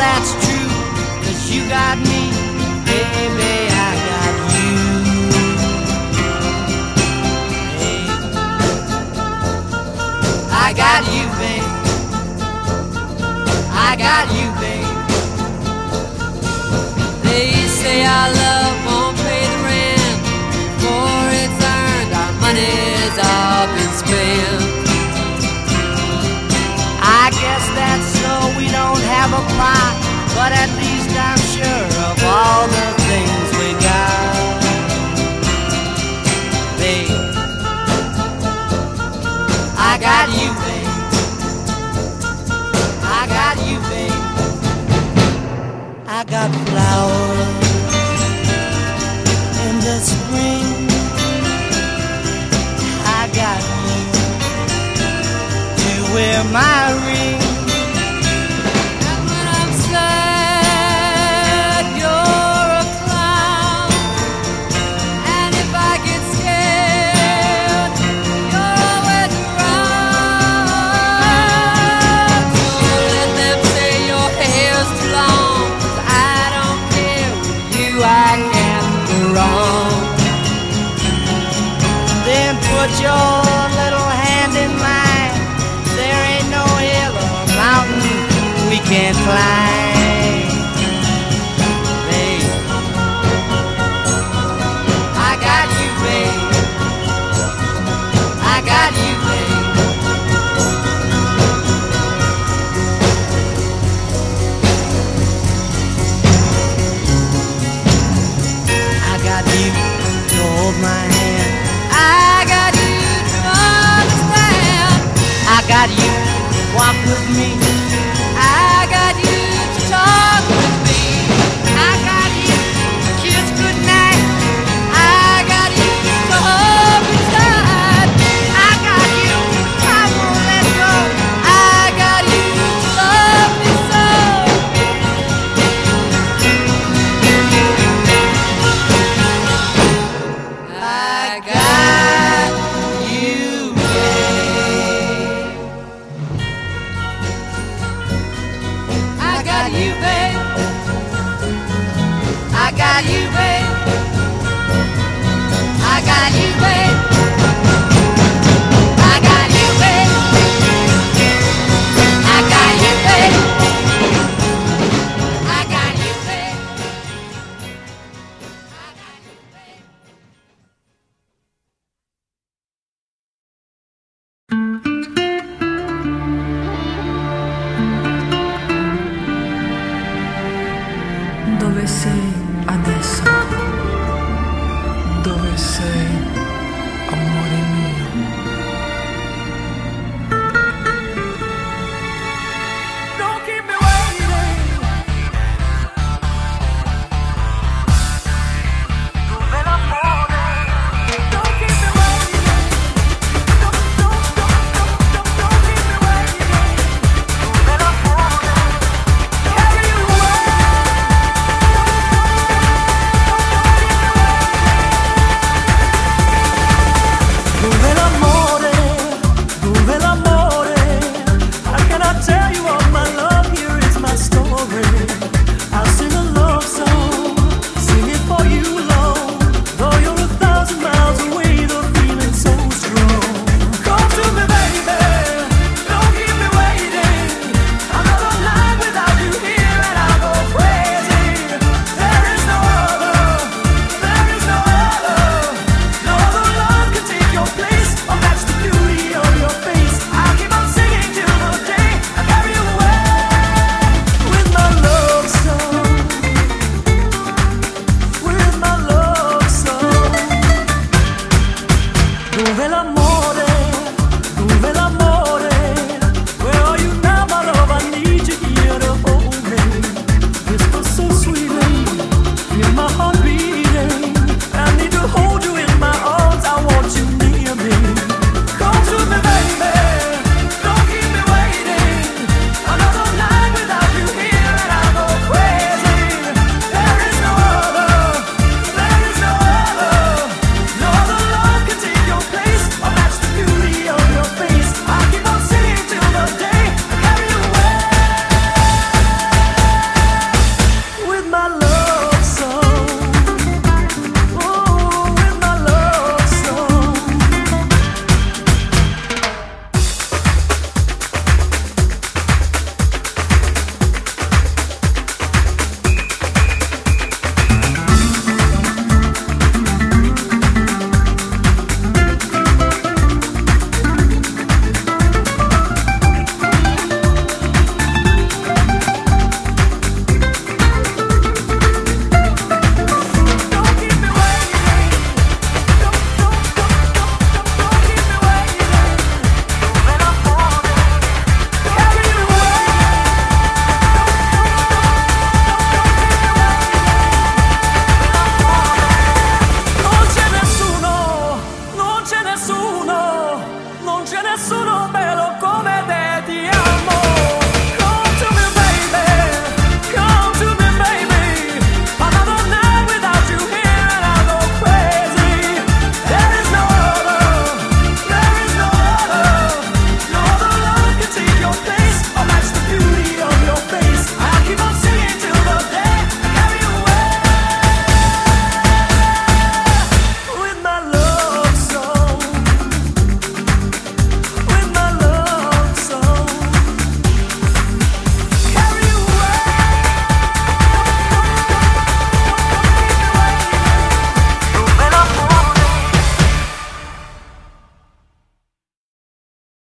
that's true, 'cause you got me, baby, I got you. Hey, I got you, babe. I got you, babe. They say our love won't pay the rent before it's earned. Our money's all been spent. I guess that's so we don't have a plot, but at least I'm sure of all the things we got. Babe, I got you, babe. I got you, babe. I got flowers in the spring. I got you to wear my ring. And when I'm sad, you're a clown. And if I get scared, you're always around. So let them say your hair's too long, 'cause I don't care. With you I can't go wrong. Then put your little hand in mine. There ain't no hill or mountain we can't climb. Babe, I got you, babe. I got you, babe. I got you to hold my hand. I got you to understand. I got you to walk with me. I got you to talk with me. I got you to kiss goodnight. I got you to hold me tight. I got you, I won't let go. I got you to love me so. I got you, babe. I got you, babe. I got you, babe. I got you, babe. I got you, babe. I got you, babe. I got you, babe. I got you, babe. Dove sei?